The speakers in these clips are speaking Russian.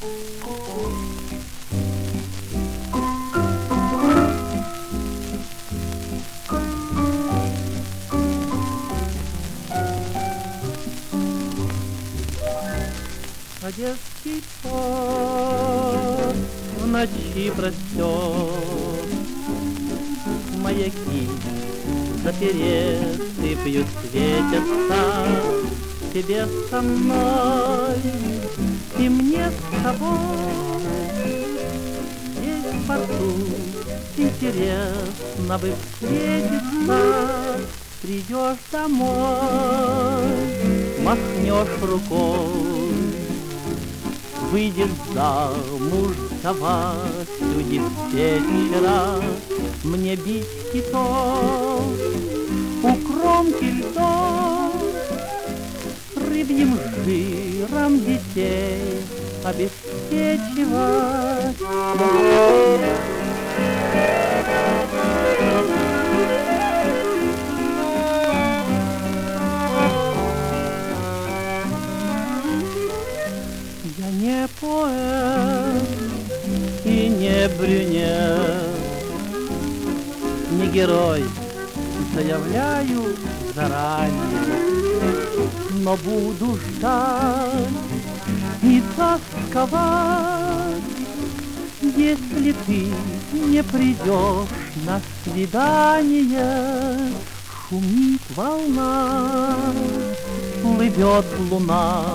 Одесский порт в ночи простер, маяки запереты светятся, тебе со мной и мне с тобой. Здесь в порту интересно бы встретиться, придешь домой, махнешь рукой, выйдешь замуж за Васю диспетчера, мне бить китов у кромки льдов, рыбьим жиром детей обеспечивать. Я не поэт и не брюнет, не герой, заявляю заранее, но буду ждать и тосковать, если ты не придешь на свидание. Шумит волна, плывет луна,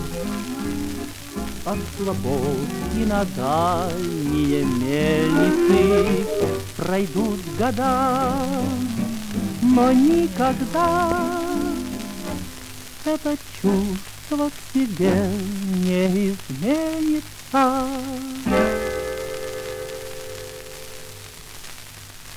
от Слободки на дальние мельницы пройдут года, но никогда это чувство к тебе не изменится.